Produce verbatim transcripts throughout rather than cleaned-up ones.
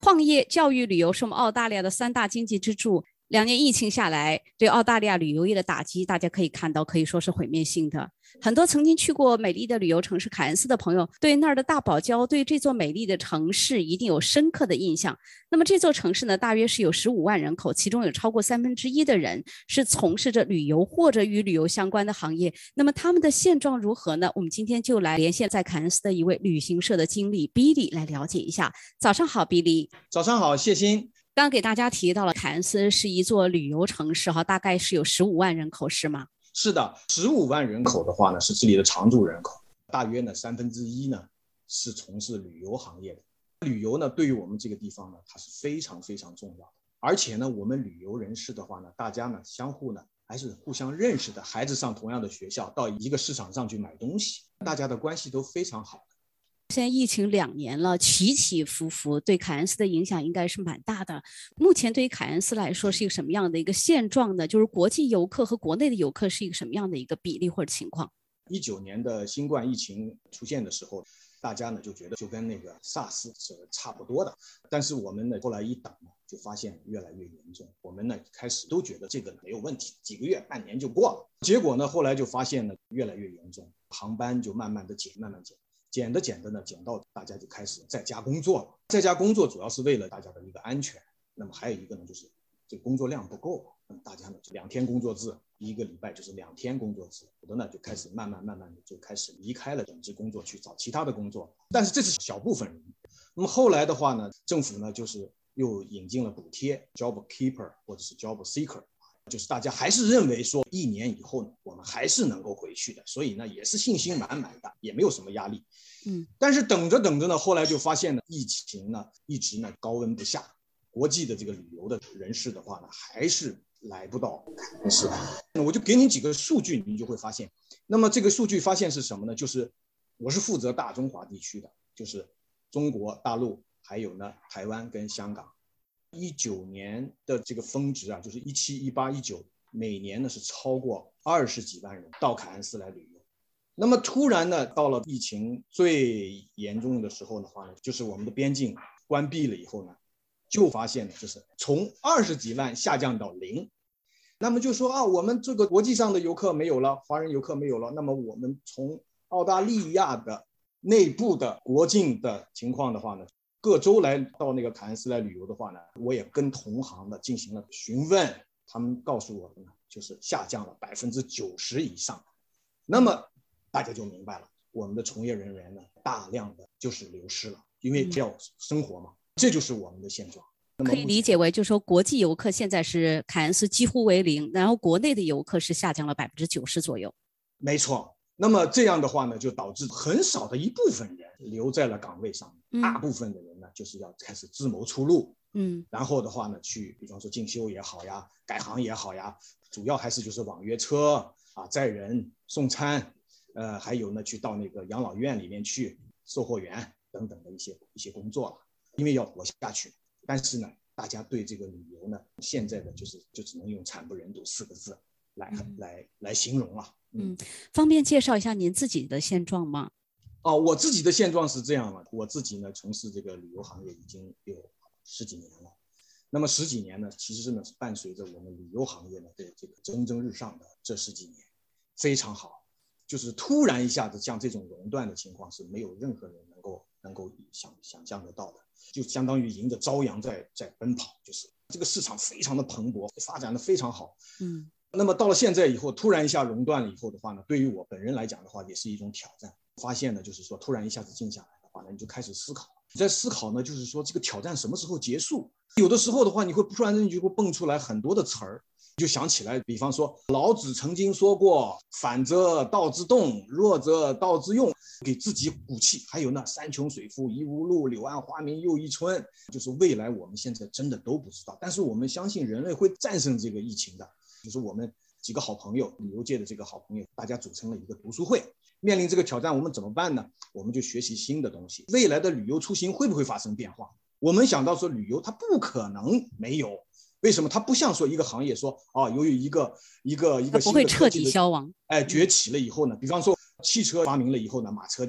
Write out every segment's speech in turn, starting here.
矿业、教育、旅游是我们澳大利亚的三大经济支柱。两年疫情下来，对澳大利亚旅游业的打击，大家可以看到，可以说是毁灭性的。很多曾经去过美丽的旅游城市凯恩斯的朋友，对那儿的大堡礁，对这座美丽的城市一定有深刻的印象。那么这座城市呢，大约是有十五万人口，其中有超过三分之一的人是从事着旅游或者与旅游相关的行业。那么他们的现状如何呢？我们今天就来连线在凯恩斯的一位旅行社的经理 Billy 来了解一下。早上好 ，Billy。 早上好，谢欣。 刚刚给大家提到了凯恩斯是一座旅游城市哈，大概是有十五万人口，是吗？ 是的，十五万人口的话呢，是这里的常住人口，大约呢三分之一呢是从事旅游行业的。旅游呢，对于我们这个地方呢，它是非常非常重要的。而且呢，我们旅游人士的话呢，大家呢相互呢还是互相认识的，孩子上同样的学校，到一个市场上去买东西，大家的关系都非常好。 现在疫情两年了，起起伏伏，对凯恩斯的影响应该是蛮大的。目前对于凯恩斯来说是一个什么样的一个现状呢？就是国际游客和国内的游客是一个什么样的一个比例或者情况？ 一九年的新冠疫情出现的时候，大家呢就觉得就跟那个 SARS 是差不多的，但是我们呢后来一等呢，就发现越来越严重。我们呢开始都觉得这个没有问题，几个月、半年就过了。结果呢后来就发现呢越来越严重，航班就慢慢的减，慢慢减。减的减的呢，减到大家就开始在家工作了。在家工作主要是为了大家的一个安全。那么还有一个呢，就是这个工作量不够，那么大家呢就两天工作制，一个礼拜就是两天工作制，有的呢就开始慢慢慢慢的就开始离开了本职工作去找其他的工作。但是这是小部分人。那么后来的话呢，政府呢就是又引进了补贴 ，Job Keeper 或者是 Job Seeker。就是大家还是认为说一年以后呢，我们还是能够回去的，所以呢也是信心满满的，也没有什么压力。 嗯， 但是等着等着呢，后来就发现呢，疫情呢一直呢高温不下，国际的这个旅游的人士的话呢，还是来不到凯恩斯。我就给你几个数据，你就会发现。那么这个数据发现是什么呢？就是我是负责大中华地区的，就是中国大陆还有呢台湾跟香港。一九年的这个峰值啊，就是一七、一八、一九，每年呢是超过二十几万人到凯恩斯来旅游。那么突然呢，到了疫情最严重的时候的话呢，就是我们的边境关闭了以后呢，就发现呢，就是从二十几万下降到零。那么就说啊，我们这个国际上的游客没有了，华人游客没有了，那么我们从澳大利亚的内部的国境的情况的话呢，各州来到那个凯恩斯来旅游的话呢，我也跟同行的进行了询问，他们告诉我呢，就是下降了百分之九十以上。那么大家就明白了，我们的从业人员呢，大量的就是流失了，因为要生活嘛，这就是我们的现状。 可以理解为，就是说国际游客现在是凯恩斯几乎为零，然后国内的游客是下降了百分之九十左右。 没错。那么这样的话呢，就导致很少的一部分人留在了岗位上， 嗯、 大部分的人呢，就是要开始自谋出路。 嗯， 然后的话呢，去比方说进修也好呀，改行也好呀，主要还是就是网约车啊，载人送餐，呃，还有呢，去到那个养老院里面去售货员等等的一些一些工作了，因为要活下去。但是呢，大家对这个旅游呢，现在的就是就只能用惨不忍睹四个字来、嗯、来来形容了。 嗯，方便介绍一下您自己的现状吗？ 哦，我自己的现状是这样了，我自己呢从事这个旅游行业已经有十几年了。那么十几年呢，其实呢是伴随着我们旅游行业呢的这个蒸蒸日上的这十几年，非常好。就是突然一下子像这种熔断的情况是没有任何人能够能够想想象得到的，就相当于迎着朝阳在在奔跑，就是这个市场非常的蓬勃，发展的非常好。 嗯。 那么到了现在以后，突然一下熔断了以后的话呢，对于我本人来讲的话，也是一种挑战。发现呢，就是说突然一下子静下来的话呢，你就开始思考。你在思考呢，就是说这个挑战什么时候结束？有的时候的话，你会突然间就会蹦出来很多的词儿，就想起来，比方说老子曾经说过：“反则道之动，弱则道之用。”给自己鼓气。还有呢，“山穷水复疑无路，柳暗花明又一村。”就是未来我们现在真的都不知道，但是我们相信人类会战胜这个疫情的。就是我们几个好朋友，旅游界的这个好朋友，大家组成了一个读书会。面临这个挑战，我们怎么办呢？我们就学习新的东西。未来的旅游出行会不会发生变化？我们想到说，旅游它不可能没有。为什么？它不像说一个行业说啊，由于一个一个一个它不会彻底消亡， 哎，崛起了以后呢，比方说汽车发明了以后呢，马车就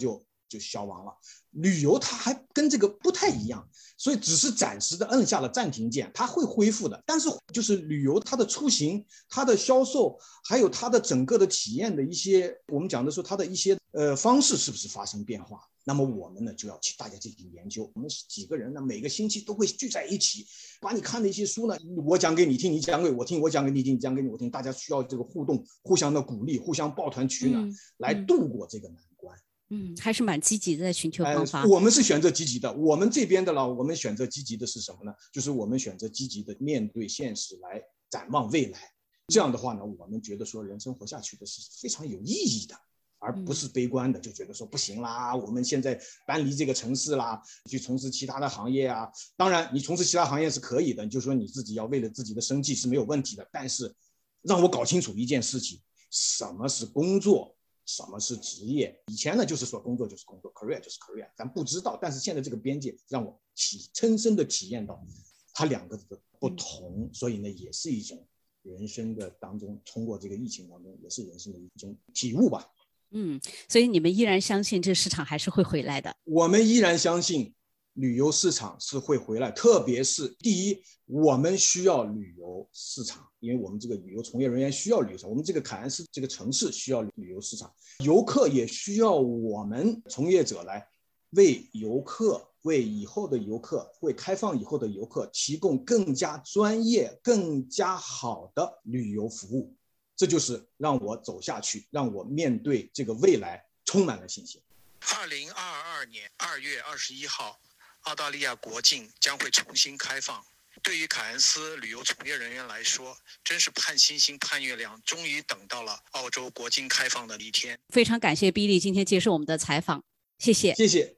就消亡了。旅游它还跟这个不太一样，所以只是暂时的摁下了暂停键，它会恢复的。但是就是旅游它的出行、它的销售，还有它的整个的体验的一些，我们讲的说它的一些呃方式是不是发生变化？那么我们呢就要去大家进行研究。我们几个人呢每个星期都会聚在一起，把你看的一些书呢，我讲给你听，你讲给我听，我讲给你听，你讲给我听，大家需要这个互动，互相的鼓励，互相抱团取暖，嗯、来度过这个难关。 嗯，还是蛮积极的，在寻求方法、 呃。我们是选择积极的，我们这边的了，我们选择积极的是什么呢？就是我们选择积极的面对现实，来展望未来。这样的话呢，我们觉得说人生活下去的是非常有意义的，而不是悲观的，就觉得说不行啦，我们现在搬离这个城市啦，去从事其他的行业啊。当然，你从事其他行业是可以的，你就说你自己要为了自己的生计是没有问题的。但是，让我搞清楚一件事情：什么是工作？什么是职业？以前呢就是说工作就是工作 ，career 就是 career， 咱不知道。但是现在这个边界让我体深深的体验到它两个的不同，所以呢也是一种人生的当中，通过这个疫情当中也是人生的一种体悟吧。 嗯，所以你们依然相信这个市场还是会回来的？ 我们依然相信旅游市场是会回来，特别是第一，我们需要旅游市场，因为我们这个旅游从业人员需要旅游市场，我们这个凯恩斯这个城市需要旅游市场，游客也需要我们从业者来为游客、为以后的游客、为开放以后的游客提供更加专业、更加好的旅游服务。这就是让我走下去，让我面对这个未来充满了信心。 二零二二年二月二十一号，澳大利亚国境将会重新开放。对于凯恩斯旅游从业人员来说，真是盼星星盼月亮，终于等到了澳洲国境开放的一天。 非常感谢 Billy 今天接受我们的采访，谢谢。 谢谢。